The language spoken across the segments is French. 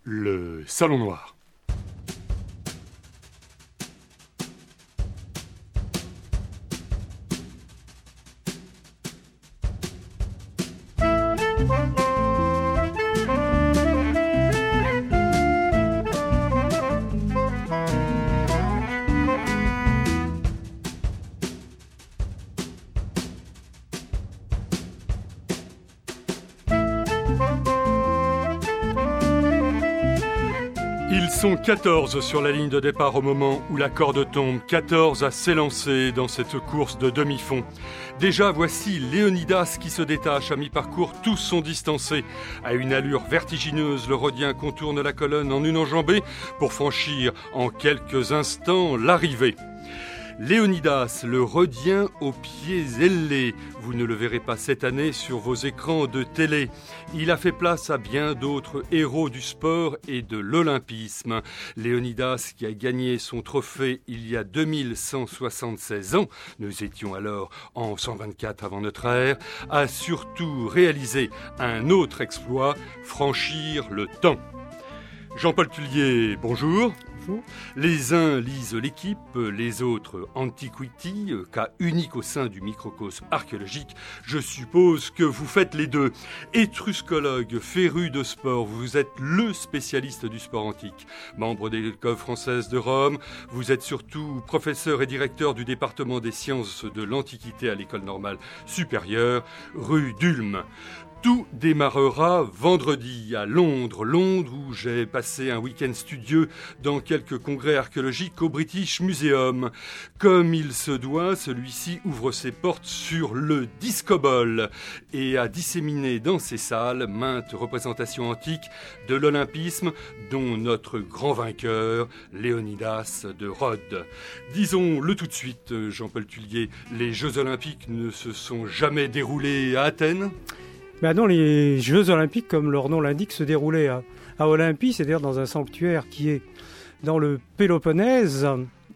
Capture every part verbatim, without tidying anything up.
Le Salon Noir. Ils sont quatorze sur la ligne de départ au moment où la corde tombe, quatorze à s'élancer dans cette course de demi-fond. Déjà, voici Léonidas qui se détache à mi-parcours, tous sont distancés. À une allure vertigineuse, le Rhodien contourne la colonne en une enjambée pour franchir en quelques instants l'arrivée. Léonidas, le Rhodien aux pieds ailés. Vous ne le verrez pas cette année sur vos écrans de télé. Il a fait place à bien d'autres héros du sport et de l'olympisme. Léonidas, qui a gagné son trophée il y a deux mille cent soixante-seize ans, nous étions alors en cent vingt-quatre avant notre ère, a surtout réalisé un autre exploit, franchir le temps. Jean-Paul Tullier, bonjour. Bonjour. Les uns lisent l'équipe, les autres Antiquity, cas unique au sein du microcosme archéologique. Je suppose que vous faites les deux. Étruscologue, féru de sport, vous êtes le spécialiste du sport antique. Membre de l'École française de Rome, vous êtes surtout professeur et directeur du département des sciences de l'Antiquité à l'École normale supérieure, rue d'Ulm. Tout démarrera vendredi à Londres, Londres où j'ai passé un week-end studieux dans quelques congrès archéologiques au British Museum. Comme il se doit, celui-ci ouvre ses portes sur le discobole et a disséminé dans ses salles maintes représentations antiques de l'olympisme, dont notre grand vainqueur, Léonidas de Rhodes. Disons-le tout de suite, Jean-Paul Tullier, les Jeux olympiques ne se sont jamais déroulés à Athènes ? Ben non, les Jeux olympiques, comme leur nom l'indique, se déroulaient à, à Olympie, c'est-à-dire dans un sanctuaire qui est dans le Péloponnèse,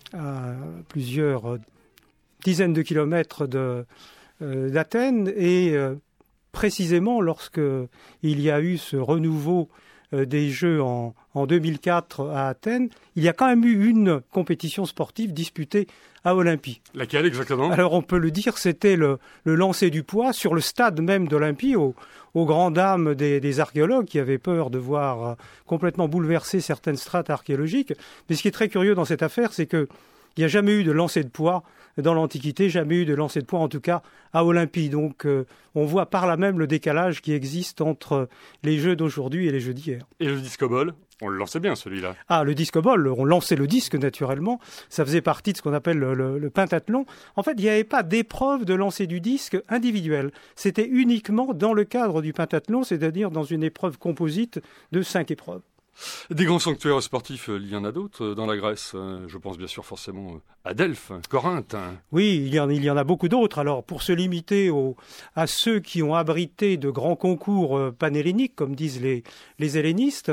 à plusieurs dizaines de kilomètres de, euh, d'Athènes. Et euh, précisément, lorsque il y a eu ce renouveau euh, des Jeux en, en deux mille quatre à Athènes, il y a quand même eu une compétition sportive disputée à Olympie. Laquelle exactement ? Alors on peut le dire, c'était le, le lancer du poids sur le stade même d'Olympie, aux, aux grandes dames des, des archéologues qui avaient peur de voir euh, complètement bouleverser certaines strates archéologiques. Mais ce qui est très curieux dans cette affaire, c'est qu'il n'y a jamais eu de lancer de poids dans l'Antiquité, jamais eu de lancer de poids en tout cas à Olympie. Donc euh, on voit par là même le décalage qui existe entre les Jeux d'aujourd'hui et les Jeux d'hier. Et le discobole ? On le lançait bien, celui-là. Ah, le discobole, on lançait le disque, naturellement. Ça faisait partie de ce qu'on appelle le, le, le pentathlon. En fait, il n'y avait pas d'épreuve de lancer du disque individuel. C'était uniquement dans le cadre du pentathlon, c'est-à-dire dans une épreuve composite de cinq épreuves. Des grands sanctuaires sportifs, il y en a d'autres dans la Grèce. Je pense bien sûr forcément à Delphes, Corinthe. Oui, il y en, il y en a beaucoup d'autres. Alors, pour se limiter au, à ceux qui ont abrité de grands concours panhelléniques, comme disent les, les hellénistes,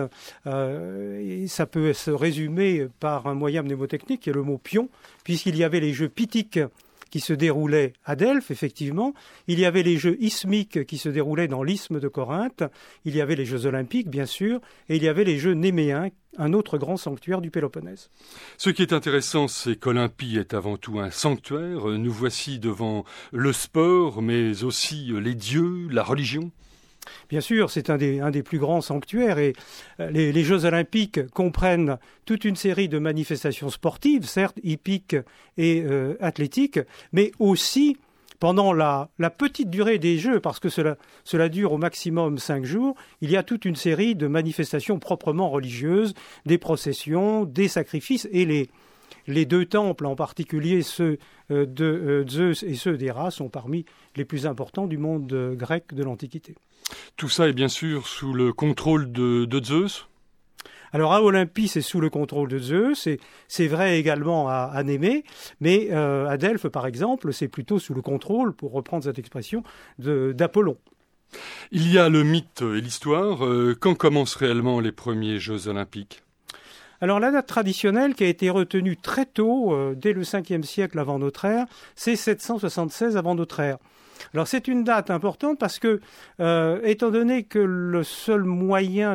euh, ça peut se résumer par un moyen mnémotechnique qui est le mot pion, puisqu'il y avait les Jeux pythiques qui se déroulaient à Delphes, effectivement. Il y avait les Jeux isthmiques qui se déroulaient dans l'isthme de Corinthe. Il y avait les Jeux olympiques, bien sûr. Et il y avait les Jeux néméens, un autre grand sanctuaire du Péloponnèse. Ce qui est intéressant, c'est qu'Olympie est avant tout un sanctuaire. Nous voici devant le sport, mais aussi les dieux, la religion. Bien sûr, c'est un des, un des plus grands sanctuaires et les, les Jeux olympiques comprennent toute une série de manifestations sportives, certes hippiques et euh, athlétiques, mais aussi pendant la, la petite durée des Jeux, parce que cela, cela dure au maximum cinq jours, il y a toute une série de manifestations proprement religieuses, des processions, des sacrifices et les... Les deux temples, en particulier ceux de Zeus et ceux d'Héra, sont parmi les plus importants du monde grec de l'Antiquité. Tout ça est bien sûr sous le contrôle de, de Zeus ? Alors à Olympie, c'est sous le contrôle de Zeus, et c'est vrai également à, à Némée, mais euh, à Delphes, par exemple, c'est plutôt sous le contrôle, pour reprendre cette expression, de, d'Apollon. Il y a le mythe et l'histoire. Euh, quand commencent réellement les premiers Jeux olympiques ? Alors la date traditionnelle qui a été retenue très tôt, euh, dès le cinquième siècle avant notre ère, c'est sept cent soixante-seize avant notre ère. Alors c'est une date importante parce que, euh, étant donné que le seul moyen de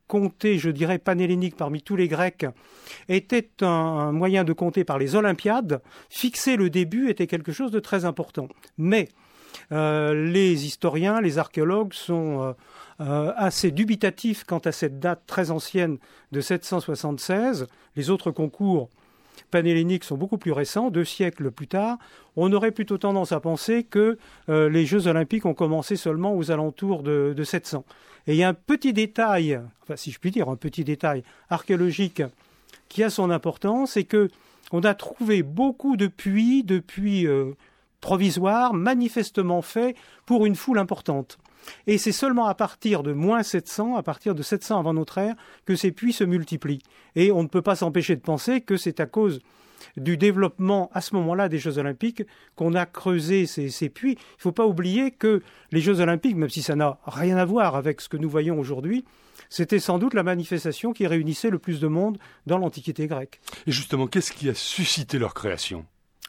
compter, je dirais, panhellénique parmi tous les Grecs, était un, un moyen de compter par les Olympiades. Fixer le début était quelque chose de très important. Mais euh, les historiens, les archéologues sont euh, euh, assez dubitatifs quant à cette date très ancienne de sept cent soixante-seize. Les autres concours panhelléniques sont beaucoup plus récents, deux siècles plus tard. On aurait plutôt tendance à penser que euh, les Jeux olympiques ont commencé seulement aux alentours de, de sept cents. Et il y a un petit détail, enfin si je puis dire, un petit détail archéologique qui a son importance, c'est que on a trouvé beaucoup de puits, de puits euh, provisoires, manifestement faits pour une foule importante. Et c'est seulement à partir de moins sept cents, à partir de sept cents avant notre ère, que ces puits se multiplient. Et on ne peut pas s'empêcher de penser que c'est à cause du développement à ce moment-là des Jeux Olympiques qu'on a creusé ces, ces puits. Il ne faut pas oublier que les Jeux Olympiques, même si ça n'a rien à voir avec ce que nous voyons aujourd'hui, c'était sans doute la manifestation qui réunissait le plus de monde dans l'Antiquité grecque. Et justement, qu'est-ce qui a suscité leur création ?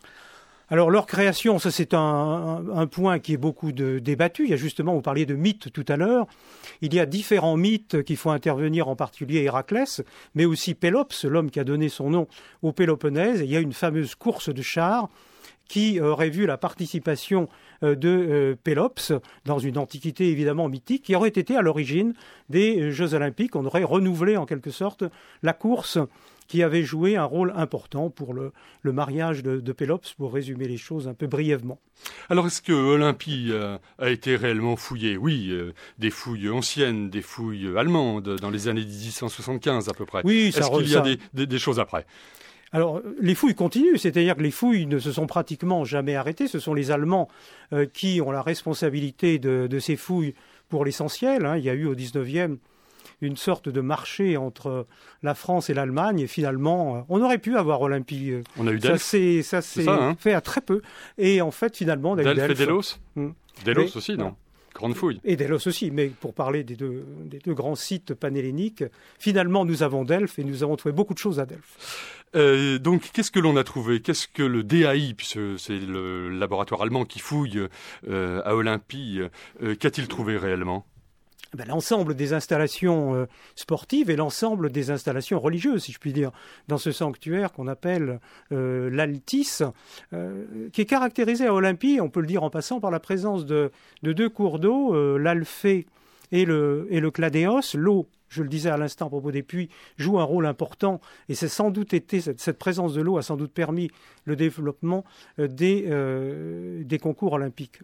Alors leur création, ça c'est un, un, un point qui est beaucoup de, débattu. Il y a justement, vous parliez de mythes tout à l'heure, il y a différents mythes qui font intervenir en particulier Héraclès, mais aussi Pélops, l'homme qui a donné son nom au Péloponnèse. Et il y a une fameuse course de chars qui aurait vu la participation de euh, Pélops dans une antiquité évidemment mythique, qui aurait été à l'origine des Jeux Olympiques. On aurait renouvelé en quelque sorte la course qui avait joué un rôle important pour le, le mariage de, de Pélops, pour résumer les choses un peu brièvement. Alors, est-ce que Olympie a, a été réellement fouillée ? Oui, euh, des fouilles anciennes, des fouilles allemandes, dans les années dix-huit cent soixante-quinze à peu près. Oui, ça Est-ce qu'il y a ça... des, des, des choses après ? Alors, les fouilles continuent, c'est-à-dire que les fouilles ne se sont pratiquement jamais arrêtées. Ce sont les Allemands euh, qui ont la responsabilité de, de ces fouilles pour l'essentiel. Hein. Il y a eu au dix-neuvième une sorte de marché entre la France et l'Allemagne, et finalement, on aurait pu avoir Olympie. On a eu Delphes. Ça s'est, ça s'est ça, hein. fait à très peu. Et en fait, finalement, on a Delphes eu Delphes. et Délos hum. Délos mais, aussi, non voilà. Grande fouille. Et Délos aussi, mais pour parler des deux, des deux grands sites panhelléniques, finalement, nous avons Delphes et nous avons trouvé beaucoup de choses à Delphes. Euh, donc, qu'est-ce que l'on a trouvé ? Qu'est-ce que le D A I, puisque c'est le laboratoire allemand qui fouille euh, à Olympie, euh, qu'a-t-il trouvé réellement ? Ben, l'ensemble des installations euh, sportives et l'ensemble des installations religieuses, si je puis dire, dans ce sanctuaire qu'on appelle euh, l'Altis, euh, qui est caractérisé à Olympie, on peut le dire en passant, par la présence de, de deux cours d'eau, euh, l'Alphée et le, et le Cladéos. L'eau, je le disais à l'instant à propos des puits, joue un rôle important, et c'est sans doute été, cette, cette présence de l'eau a sans doute permis le développement euh, des, euh, des concours olympiques.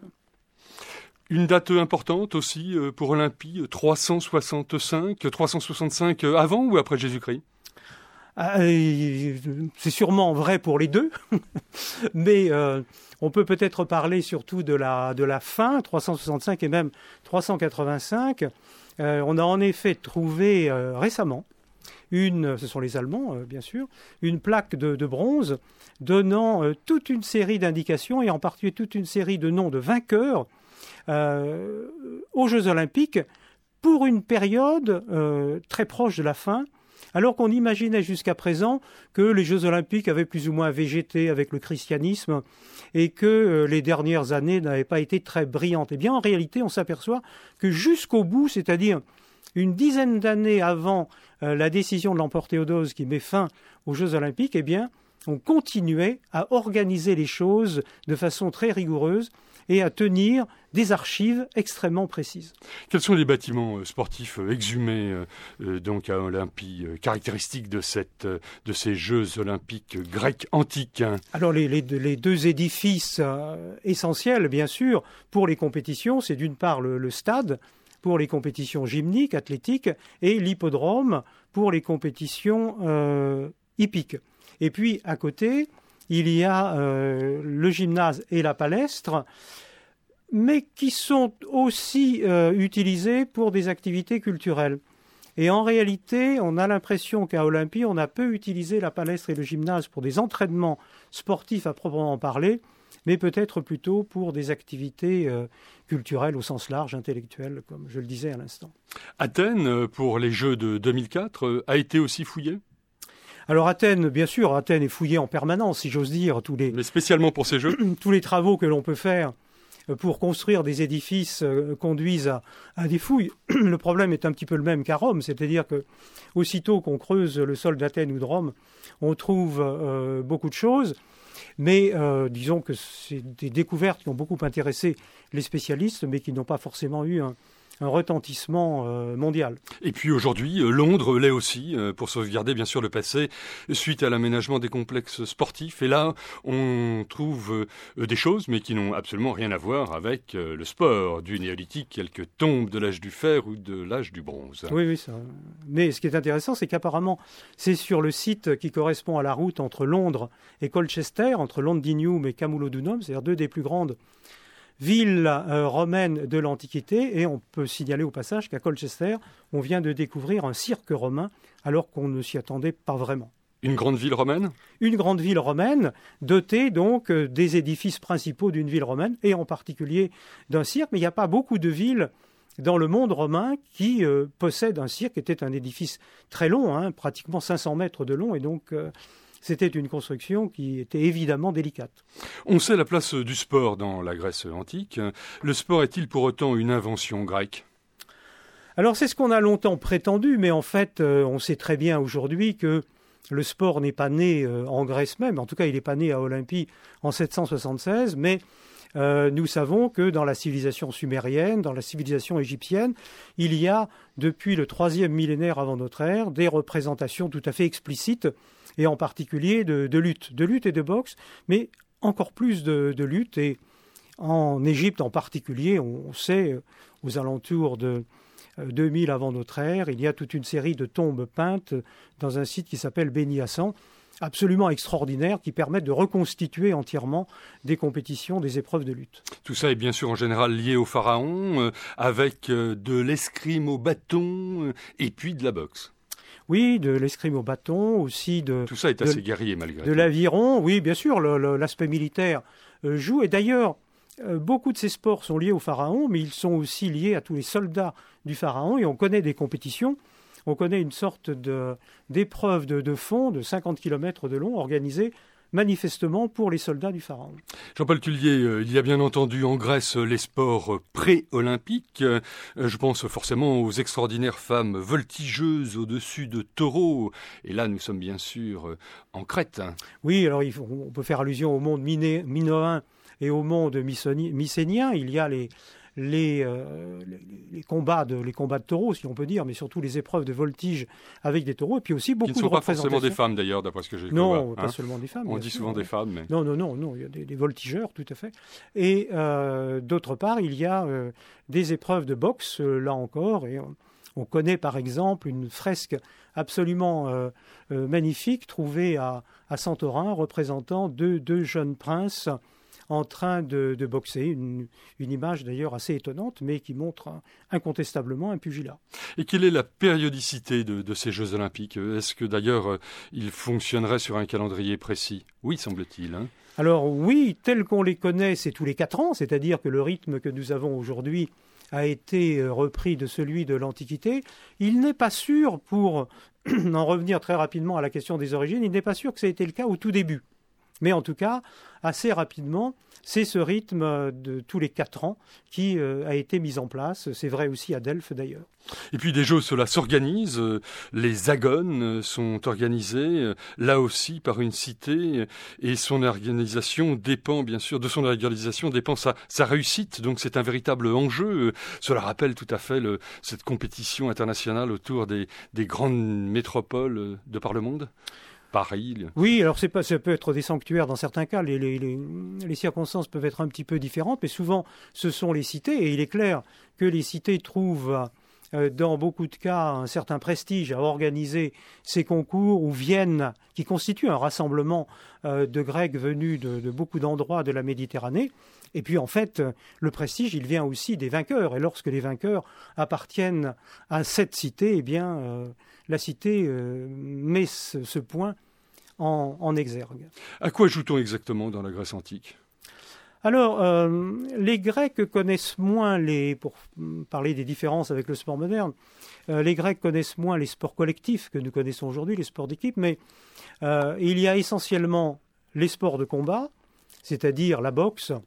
Une date importante aussi pour Olympie, trois cent soixante-cinq, trois cent soixante-cinq avant ou après Jésus-Christ ? Ah, c'est sûrement vrai pour les deux, mais euh, on peut peut-être parler surtout de la, de la fin, trois cent soixante-cinq et même trois cent quatre-vingt-cinq. Euh, on a en effet trouvé euh, récemment, une, ce sont les Allemands euh, bien sûr, une plaque de, de bronze donnant euh, toute une série d'indications et en particulier toute une série de noms de vainqueurs Euh, aux Jeux Olympiques pour une période euh, très proche de la fin, alors qu'on imaginait jusqu'à présent que les Jeux Olympiques avaient plus ou moins végété avec le christianisme et que euh, les dernières années n'avaient pas été très brillantes. Eh bien, en réalité, on s'aperçoit que jusqu'au bout, c'est-à-dire une dizaine d'années avant euh, la décision de l'empereur Théodose qui met fin aux Jeux Olympiques, eh bien, on continuait à organiser les choses de façon très rigoureuse et à tenir des archives extrêmement précises. Quels sont les bâtiments sportifs exhumés euh, donc à Olympie, euh, caractéristiques de, cette, de ces Jeux olympiques grecs antiques ? Alors les, les, les deux édifices euh, essentiels, bien sûr, pour les compétitions, c'est d'une part le, le stade, pour les compétitions gymniques, athlétiques, et l'hippodrome pour les compétitions euh, hippiques. Et puis, à côté, il y a euh, le gymnase et la palestre, mais qui sont aussi euh, utilisés pour des activités culturelles. Et en réalité, on a l'impression qu'à Olympie, on a peu utilisé la palestre et le gymnase pour des entraînements sportifs à proprement parler, mais peut-être plutôt pour des activités euh, culturelles au sens large, intellectuelles, comme je le disais à l'instant. Athènes, pour les Jeux de deux mille quatre, a été aussi fouillée ? Alors Athènes, bien sûr, Athènes est fouillée en permanence, si j'ose dire. Tous les, Mais spécialement pour ces Jeux ? Tous les travaux que l'on peut faire pour construire des édifices euh, conduisent à, à des fouilles. Le problème est un petit peu le même qu'à Rome, c'est-à-dire que aussitôt qu'on creuse le sol d'Athènes ou de Rome, on trouve euh, beaucoup de choses. Mais euh, disons que c'est des découvertes qui ont beaucoup intéressé les spécialistes, mais qui n'ont pas forcément eu un, un retentissement euh, mondial. Et puis aujourd'hui, Londres l'est aussi, euh, pour sauvegarder bien sûr le passé, suite à l'aménagement des complexes sportifs. Et là, on trouve euh, des choses, mais qui n'ont absolument rien à voir avec euh, le sport du néolithique, quelques tombes de l'âge du fer ou de l'âge du bronze. Oui, oui. Ça... Mais ce qui est intéressant, c'est qu'apparemment, c'est sur le site qui correspond à la route entre Londres et Colchester, entre Londinium et Camulodunum, c'est-à-dire deux des plus grandes ville euh, romaine de l'Antiquité, et on peut signaler au passage qu'à Colchester, on vient de découvrir un cirque romain, alors qu'on ne s'y attendait pas vraiment. Une grande ville romaine ? Une grande ville romaine, dotée donc euh, des édifices principaux d'une ville romaine, et en particulier d'un cirque, mais il n'y a pas beaucoup de villes dans le monde romain qui euh, possèdent un cirque, qui était un édifice très long, hein, pratiquement cinq cents mètres de long, et donc... Euh, C'était une construction qui était évidemment délicate. On sait la place du sport dans la Grèce antique. Le sport est-il pour autant une invention grecque ? Alors c'est ce qu'on a longtemps prétendu, mais en fait euh, on sait très bien aujourd'hui que le sport n'est pas né euh, en Grèce même. En tout cas, il n'est pas né à Olympie en sept cent soixante-seize, mais euh, nous savons que dans la civilisation sumérienne, dans la civilisation égyptienne, il y a depuis le troisième millénaire avant notre ère des représentations tout à fait explicites, et en particulier de, de lutte, de lutte et de boxe, mais encore plus de, de lutte. Et en Égypte en particulier, on sait, aux alentours de deux mille avant notre ère, il y a toute une série de tombes peintes dans un site qui s'appelle Beni Hassan, absolument extraordinaires, qui permettent de reconstituer entièrement des compétitions, des épreuves de lutte. Tout ça est bien sûr en général lié au pharaon, euh, avec euh, de l'escrime au bâton euh, et puis de la boxe. Oui, de l'escrime au bâton, aussi de... Tout ça est assez de, guerrier malgré tout. De l'aviron, oui, bien sûr, le, le, l'aspect militaire euh, joue. Et d'ailleurs, euh, beaucoup de ces sports sont liés au pharaon, mais ils sont aussi liés à tous les soldats du pharaon. Et on connaît des compétitions, on connaît une sorte de, d'épreuve de, de fond de cinquante kilomètres de long organisée manifestement pour les soldats du pharaon. Jean-Paul Tullier, euh, il y a bien entendu en Grèce les sports pré-olympiques. Euh, je pense forcément aux extraordinaires femmes voltigeuses au-dessus de taureaux. Et là, nous sommes bien sûr euh, en Crète. Oui, alors il faut, on peut faire allusion au monde miné, minoen et au monde mycénien. Il y a les... Les, euh, les, les, combats de, les combats de taureaux, si on peut dire, mais surtout les épreuves de voltige avec des taureaux, et puis aussi beaucoup de représentations. Qui ne sont pas forcément des femmes, d'ailleurs, d'après ce que j'ai vu. Non, hein. pas seulement des femmes. On dit sûr, souvent ouais. des femmes, mais... Non, non, non, non, il y a des, des voltigeurs, tout à fait. Et euh, d'autre part, il y a euh, des épreuves de boxe, euh, là encore, et on, on connaît par exemple une fresque absolument euh, euh, magnifique trouvée à, à Santorin, représentant deux, deux jeunes princes en train de, de boxer, une, une image d'ailleurs assez étonnante, mais qui montre un, incontestablement un pugilat. Et quelle est la périodicité de, de ces Jeux Olympiques ? Est-ce que d'ailleurs ils fonctionneraient sur un calendrier précis ? Oui, semble-t-il. Hein. Alors oui, tels qu'on les connaît, c'est tous les quatre ans, c'est-à-dire que le rythme que nous avons aujourd'hui a été repris de celui de l'Antiquité. Il n'est pas sûr, pour en revenir très rapidement à la question des origines, il n'est pas sûr que ça ait été le cas au tout début. Mais en tout cas, assez rapidement, c'est ce rythme de tous les quatre ans qui euh, a été mis en place. C'est vrai aussi à Delphes d'ailleurs. Et puis des Jeux, cela s'organise. Les agones sont organisés, là aussi par une cité, et son organisation dépend bien sûr, de son organisation dépend sa, sa réussite. Donc c'est un véritable enjeu. Cela rappelle tout à fait le, cette compétition internationale autour des, des grandes métropoles de par le monde. Paris. Oui, alors c'est pas, ça peut être des sanctuaires dans certains cas, les, les, les, les circonstances peuvent être un petit peu différentes, mais souvent ce sont les cités, et il est clair que les cités trouvent euh, dans beaucoup de cas un certain prestige à organiser ces concours, ou viennent, qui constituent un rassemblement euh, de Grecs venus de, de beaucoup d'endroits de la Méditerranée. Et puis en fait, le prestige, il vient aussi des vainqueurs, et lorsque les vainqueurs appartiennent à cette cité, eh bien... Euh, la cité euh, met ce, ce point en, en exergue. À quoi joue-t-on exactement dans la Grèce antique ? Alors, euh, les Grecs connaissent moins, les, pour parler des différences avec le sport moderne, euh, les Grecs connaissent moins les sports collectifs que nous connaissons aujourd'hui, les sports d'équipe, mais euh, il y a essentiellement les sports de combat, c'est-à-dire la boxe,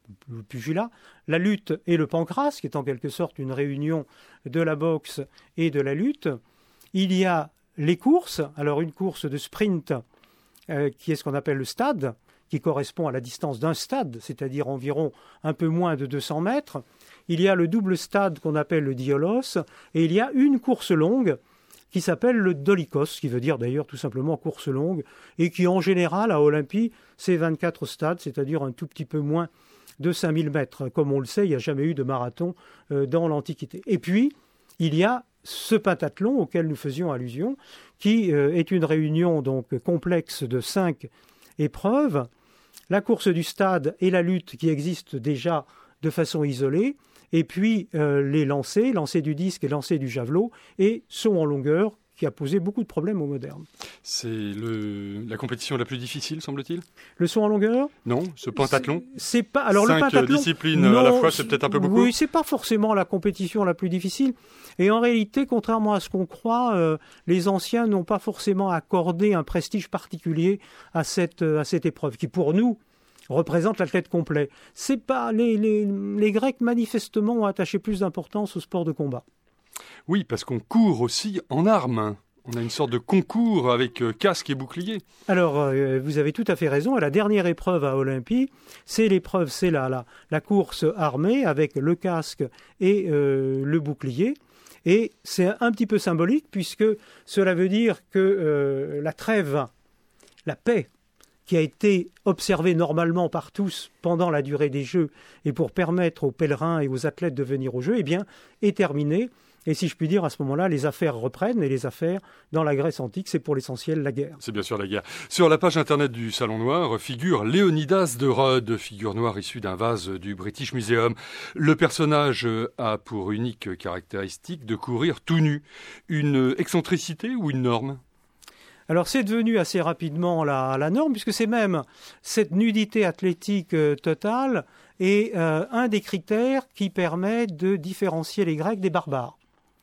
le pugilat, la lutte et le pancrace, qui est en quelque sorte une réunion de la boxe et de la lutte. Il y a les courses, alors une course de sprint euh, qui est ce qu'on appelle le stade, qui correspond à la distance d'un stade, c'est-à-dire environ un peu moins de deux cents mètres. Il y a le double stade qu'on appelle le diolos, et il y a une course longue qui s'appelle le dolikos, qui veut dire d'ailleurs tout simplement course longue, et qui en général à Olympie, c'est vingt-quatre stades, c'est-à-dire un tout petit peu moins de cinq mille mètres. Comme on le sait, il n'y a jamais eu de marathon euh, dans l'Antiquité. Et puis, il y a ce pentathlon auquel nous faisions allusion, qui euh, est une réunion donc complexe de cinq épreuves, la course du stade et la lutte qui existent déjà de façon isolée, et puis euh, les lancers, lancer du disque et lancer du javelot, et saut en longueur, qui a posé beaucoup de problèmes aux modernes. C'est le, la compétition la plus difficile, semble-t-il ? Le saut en longueur ? Non, ce pentathlon ? C'est, c'est pas. Alors Cinq le pentathlon, disciplines non, à la fois, c'est peut-être un peu beaucoup ? Oui, c'est pas forcément la compétition la plus difficile. Et en réalité, contrairement à ce qu'on croit, euh, les anciens n'ont pas forcément accordé un prestige particulier à cette, à cette épreuve, qui pour nous représente l'athlète complet. C'est pas les, les, les Grecs manifestement ont attaché plus d'importance au sport de combat. Oui, parce qu'on court aussi en armes. On a une sorte de concours avec euh, casque et bouclier. Alors, euh, vous avez tout à fait raison. La dernière épreuve à Olympie, c'est l'épreuve, c'est la, la, la course armée avec le casque et euh, le bouclier. Et c'est un petit peu symbolique puisque cela veut dire que euh, la trêve, la paix, qui a été observée normalement par tous pendant la durée des Jeux et pour permettre aux pèlerins et aux athlètes de venir aux Jeux, eh bien, est terminée. Et si je puis dire, à ce moment-là, les affaires reprennent. Et les affaires, dans la Grèce antique, c'est pour l'essentiel la guerre. C'est bien sûr la guerre. Sur la page internet du Salon Noir figure Léonidas de Rhodes, figure noire issue d'un vase du British Museum. Le personnage a pour unique caractéristique de courir tout nu. Une excentricité ou une norme ? Alors c'est devenu assez rapidement la, la norme, puisque c'est même cette nudité athlétique euh, totale est euh, un des critères qui permet de différencier les Grecs des barbares.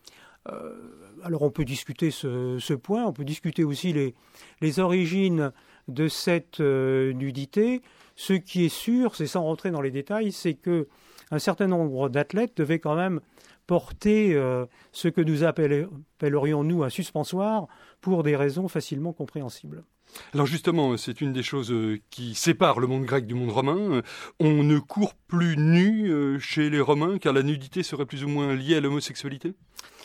Euh, alors on peut discuter ce, ce point, on peut discuter aussi les, les origines de cette euh, nudité. Ce qui est sûr, c'est sans rentrer dans les détails, c'est que un certain nombre d'athlètes devaient quand même porter euh, ce que nous appellerions nous un suspensoire pour des raisons facilement compréhensibles. Alors justement, c'est une des choses qui sépare le monde grec du monde romain. On ne court plus nu chez les Romains car la nudité serait plus ou moins liée à l'homosexualité ?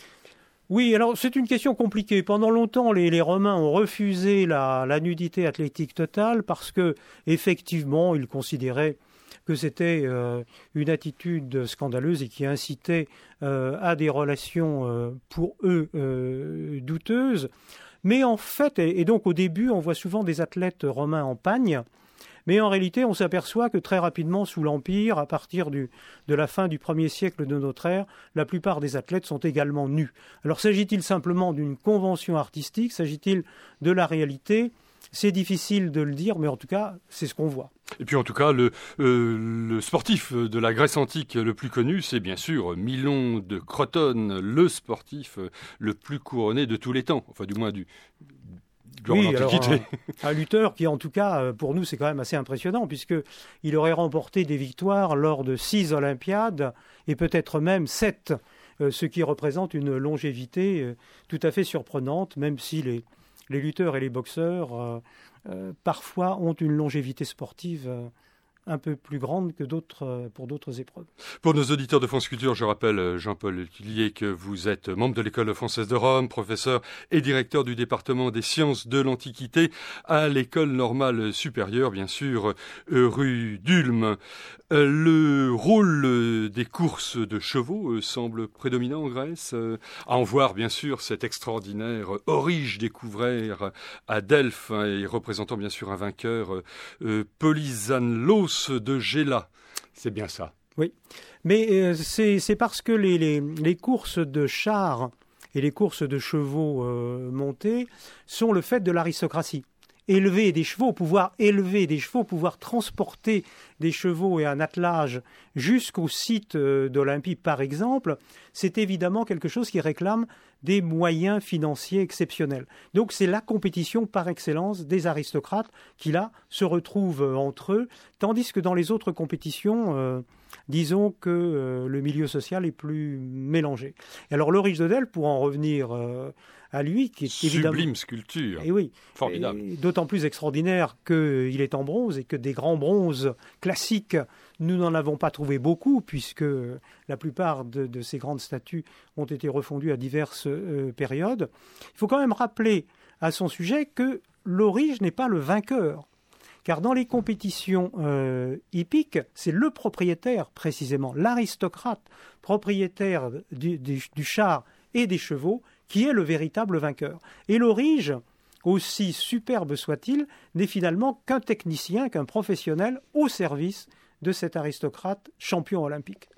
Oui, alors c'est une question compliquée. Pendant longtemps, les, les Romains ont refusé la, la nudité athlétique totale parce que, effectivement, ils considéraient que c'était euh, une attitude scandaleuse et qui incitait euh, à des relations euh, pour eux euh, douteuses. Mais en fait, et, et donc au début, on voit souvent des athlètes romains en pagne, mais en réalité, on s'aperçoit que très rapidement, sous l'Empire, à partir du, de la fin du premier siècle de notre ère, la plupart des athlètes sont également nus. Alors s'agit-il simplement d'une convention artistique ? S'agit-il de la réalité ? C'est difficile de le dire, mais en tout cas, c'est ce qu'on voit. Et puis en tout cas, le, euh, le sportif de la Grèce antique le plus connu, c'est bien sûr Milon de Crotone, le sportif le plus couronné de tous les temps, enfin du moins du... Oui, alors un, un lutteur qui, en tout cas, pour nous, c'est quand même assez impressionnant, puisqu'il aurait remporté des victoires lors de six Olympiades, et peut-être même sept, ce qui représente une longévité tout à fait surprenante, même si les, les lutteurs et les boxeurs, euh, euh, parfois, ont une longévité sportive euh, un peu plus grande que d'autres, pour d'autres épreuves. Pour nos auditeurs de France Culture, je rappelle, Jean-Paul Tillier, que vous êtes membre de l'École française de Rome, professeur et directeur du département des sciences de l'Antiquité à l'École normale supérieure, bien sûr, rue d'Ulm. Le rôle des courses de chevaux semble prédominant en Grèce. À en voir, bien sûr, cet extraordinaire Orige découvert à Delphes et représentant, bien sûr, un vainqueur, Polysanolos de Géla. C'est bien ça. Oui, mais euh, c'est, c'est parce que les, les, les courses de chars et les courses de chevaux euh, montés sont le fait de l'aristocratie. élever des chevaux, pouvoir élever des chevaux, pouvoir transporter des chevaux et un attelage jusqu'au site d'Olympie, par exemple, c'est évidemment quelque chose qui réclame des moyens financiers exceptionnels. Donc c'est la compétition par excellence des aristocrates qui, là, se retrouvent entre eux, tandis que dans les autres compétitions, euh, disons que euh, le milieu social est plus mélangé. Et alors Laurie Jodl, pour en revenir euh, à lui, qui est sublime évidemment... sculpture, et oui, formidable. Et d'autant plus extraordinaire qu'il est en bronze et que des grands bronzes classiques, nous n'en avons pas trouvé beaucoup, puisque la plupart de, de ces grandes statues ont été refondues à diverses euh, périodes. Il faut quand même rappeler à son sujet que Laurie n'est pas le vainqueur. Car dans les compétitions euh, hippiques, c'est le propriétaire, précisément, l'aristocrate propriétaire du, du, du char et des chevaux, qui est le véritable vainqueur. Et l'Aurige, aussi superbe soit-il, n'est finalement qu'un technicien, qu'un professionnel au service de cet aristocrate champion olympique.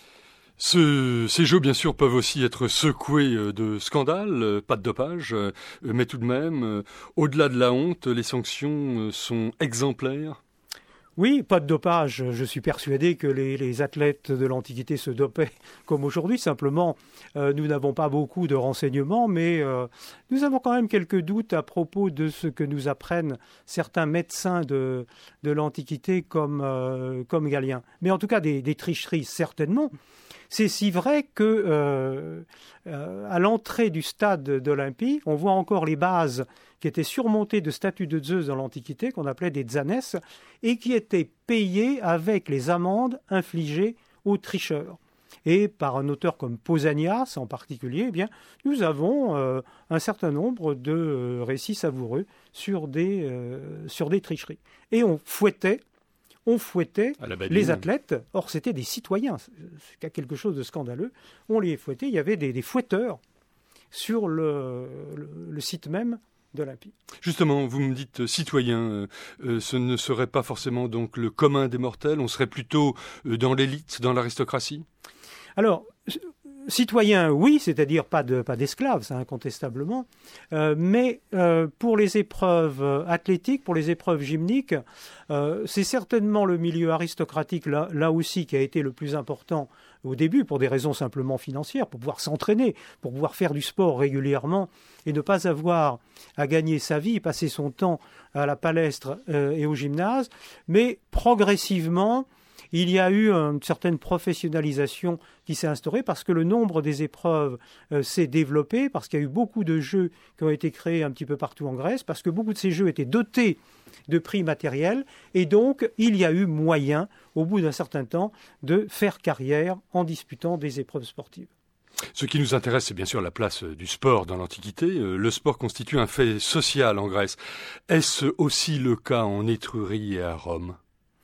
Ce, ces jeux, bien sûr, peuvent aussi être secoués de scandales, pas de dopage, mais tout de même, au-delà de la honte, les sanctions sont exemplaires. Oui, pas de dopage. Je suis persuadé que les, les athlètes de l'Antiquité se dopaient comme aujourd'hui. Simplement, euh, nous n'avons pas beaucoup de renseignements, mais euh, nous avons quand même quelques doutes à propos de ce que nous apprennent certains médecins de, de l'Antiquité comme, euh, comme Galien. Mais en tout cas, des, des tricheries, certainement. C'est si vrai que euh, euh, à l'entrée du stade d'Olympie, on voit encore les bases qui étaient surmontées de statues de Zeus dans l'Antiquité, qu'on appelait des Tzanes, et qui étaient payées avec les amendes infligées aux tricheurs. Et par un auteur comme Pausanias en particulier, eh bien, nous avons euh, un certain nombre de euh, récits savoureux sur des, euh, sur des tricheries. Et on fouettait On fouettait les athlètes. Or, c'était des citoyens. C'est quelque chose de scandaleux. On les fouettait. Il y avait des, des fouetteurs sur le, le, le site même d'Olympie. Justement, vous me dites citoyen. Euh, ce ne serait pas forcément donc le commun des mortels. On serait plutôt dans l'élite, dans l'aristocratie. Alors, citoyen, oui, c'est-à-dire pas de, pas d'esclaves, ça incontestablement, euh, mais euh, pour les épreuves athlétiques, pour les épreuves gymniques, euh, c'est certainement le milieu aristocratique là, là aussi qui a été le plus important au début, pour des raisons simplement financières, pour pouvoir s'entraîner, pour pouvoir faire du sport régulièrement et ne pas avoir à gagner sa vie, passer son temps à la palestre euh, et au gymnase, mais progressivement, il y a eu une certaine professionnalisation qui s'est instaurée parce que le nombre des épreuves euh, s'est développé, parce qu'il y a eu beaucoup de jeux qui ont été créés un petit peu partout en Grèce, parce que beaucoup de ces jeux étaient dotés de prix matériels, et donc il y a eu moyen, au bout d'un certain temps, de faire carrière en disputant des épreuves sportives. Ce qui nous intéresse, c'est bien sûr la place du sport dans l'Antiquité. Le sport constitue un fait social en Grèce. Est-ce aussi le cas en Étrurie et à Rome ?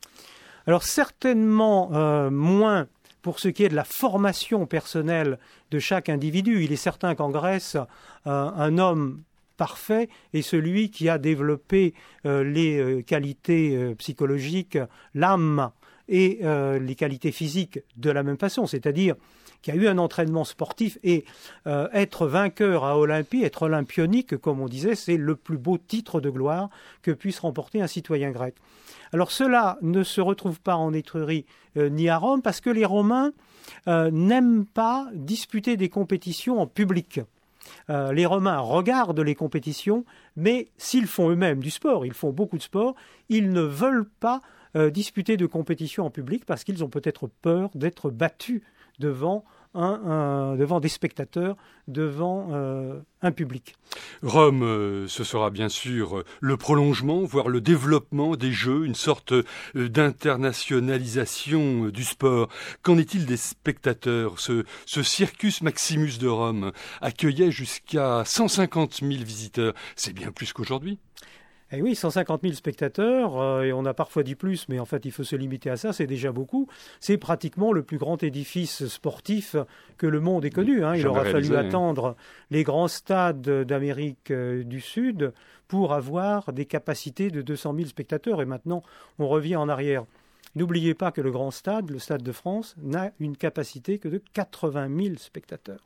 Alors certainement euh, moins pour ce qui est de la formation personnelle de chaque individu. Il est certain qu'en Grèce, euh, un homme parfait est celui qui a développé euh, les euh, qualités euh, psychologiques, l'âme et euh, les qualités physiques de la même façon, c'est-à-dire qu'il y a eu un entraînement sportif et euh, être vainqueur à Olympie, être olympionique, comme on disait, c'est le plus beau titre de gloire que puisse remporter un citoyen grec. Alors cela ne se retrouve pas en Étrurie euh, ni à Rome parce que les Romains euh, n'aiment pas disputer des compétitions en public. Euh, les Romains regardent les compétitions, mais s'ils font eux-mêmes du sport, ils font beaucoup de sport, ils ne veulent pas euh, disputer de compétitions en public parce qu'ils ont peut-être peur d'être battus devant, un, un, devant des spectateurs, devant euh, un public. Rome, euh, ce sera bien sûr le prolongement, voire le développement des Jeux, une sorte euh, d'internationalisation euh, du sport. Qu'en est-il des spectateurs ? Ce, ce Circus Maximus de Rome accueillait jusqu'à cent cinquante mille visiteurs. C'est bien plus qu'aujourd'hui. Eh oui, cent cinquante mille spectateurs, euh, et on a parfois dit plus, mais en fait il faut se limiter à ça, c'est déjà beaucoup. C'est pratiquement le plus grand édifice sportif que le monde ait connu. Hein. Il aura fallu attendre les grands stades d'Amérique euh, du Sud pour avoir des capacités de deux cent mille spectateurs. Et maintenant, on revient en arrière. N'oubliez pas que le grand stade, le Stade de France, n'a une capacité que de quatre-vingt mille spectateurs.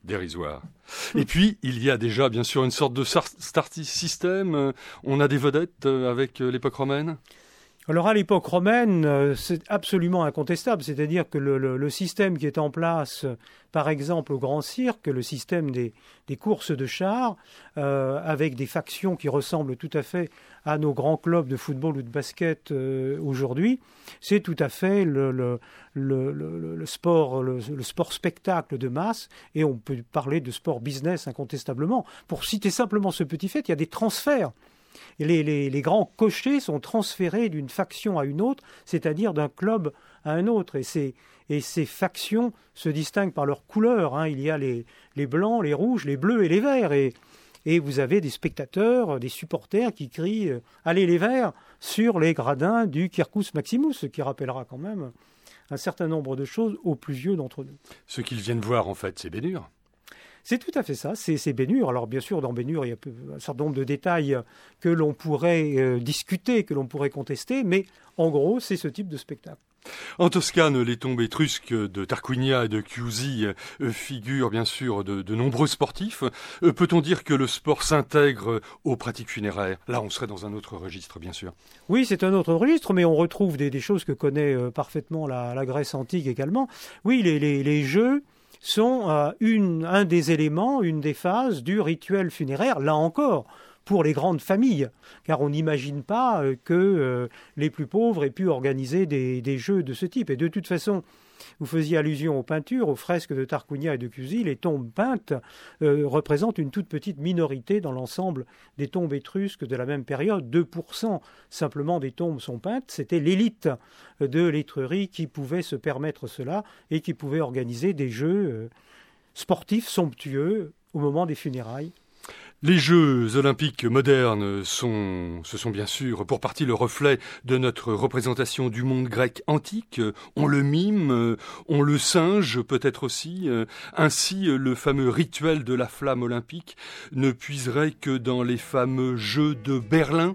dérisoire. Et puis, il y a déjà, bien sûr, une sorte de star system. On a des vedettes avec l'époque romaine ? Alors à l'époque romaine, c'est absolument incontestable, c'est-à-dire que le, le, le système qui est en place, par exemple au Grand Cirque, le système des, des courses de chars, euh, avec des factions qui ressemblent tout à fait à nos grands clubs de football ou de basket euh, aujourd'hui, c'est tout à fait le, le, le, le, le sport, le, le sport spectacle de masse, et on peut parler de sport business incontestablement. Pour citer simplement ce petit fait, il y a des transferts. Les, les, les grands cochers sont transférés d'une faction à une autre, c'est-à-dire d'un club à un autre. Et ces, et ces factions se distinguent par leurs couleurs. Hein. Il y a les, les blancs, les rouges, les bleus et les verts. Et, et vous avez des spectateurs, des supporters qui crient euh, « Allez les verts !» sur les gradins du Quercus Maximus, ce qui rappellera quand même un certain nombre de choses aux plus vieux d'entre nous. Ce qu'ils viennent voir, en fait, c'est Bénur. C'est tout à fait ça, c'est, c'est Bénur. Alors bien sûr, dans Bénur, il y a un certain nombre de détails que l'on pourrait euh, discuter, que l'on pourrait contester, mais en gros, c'est ce type de spectacle. En Toscane, les tombes étrusques de Tarquinia et de Chiusi euh, figurent bien sûr de, de nombreux sportifs. Euh, peut-on dire que le sport s'intègre aux pratiques funéraires ? Là, on serait dans un autre registre, bien sûr. Oui, c'est un autre registre, mais on retrouve des, des choses que connaît euh, parfaitement la, la Grèce antique également. Oui, les, les, les jeux sont euh, une, un des éléments, une des phases du rituel funéraire, là encore, pour les grandes familles, car on n'imagine pas euh, que euh, les plus pauvres aient pu organiser des, des jeux de ce type. Et de toute façon, vous faisiez allusion aux peintures, aux fresques de Tarquinia et de Chiusi, les tombes peintes euh, représentent une toute petite minorité dans l'ensemble des tombes étrusques de la même période. deux pour cent simplement des tombes sont peintes, c'était l'élite de l'étrurie qui pouvait se permettre cela et qui pouvait organiser des jeux euh, sportifs somptueux au moment des funérailles. Les Jeux olympiques modernes sont, ce sont bien sûr pour partie le reflet de notre représentation du monde grec antique. On le mime, on le singe peut-être aussi. Ainsi, le fameux rituel de la flamme olympique ne puiserait que dans les fameux Jeux de Berlin.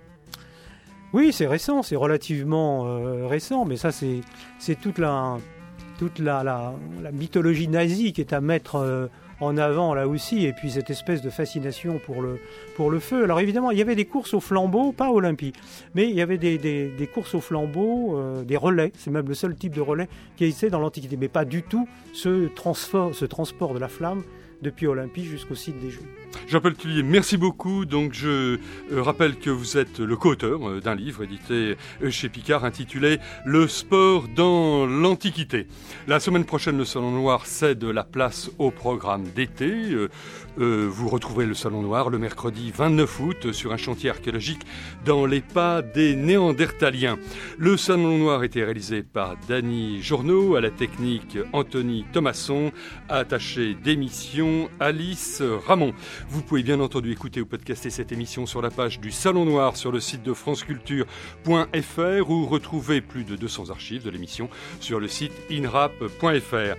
Oui, c'est récent, c'est relativement euh, récent, mais ça c'est, c'est toute la, toute la, la, la mythologie nazie qui est à mettre euh, en avant là aussi, et puis cette espèce de fascination pour le, pour le feu. Alors évidemment, il y avait des courses au flambeau, pas Olympie, mais il y avait des, des, des courses au flambeau, euh, des relais, c'est même le seul type de relais qui existait dans l'Antiquité, mais pas du tout ce, transfert, ce transport de la flamme depuis Olympie jusqu'au site des Jeux. Jean-Paul Tullier, merci beaucoup. Donc je euh, rappelle que vous êtes le co-auteur euh, d'un livre édité euh, chez Picard intitulé « Le sport dans l'Antiquité ». La semaine prochaine, le Salon Noir cède la place au programme d'été. Euh, euh, vous retrouverez le Salon Noir le mercredi vingt-neuf août sur un chantier archéologique dans les pas des Néandertaliens. Le Salon Noir était réalisé par Dany Journeau, à la technique Anthony Thomasson, attaché d'émission Alice Ramon. Vous pouvez bien entendu écouter ou podcaster cette émission sur la page du Salon Noir sur le site de franceculture point f r ou retrouver plus de deux cents archives de l'émission sur le site inrap point f r.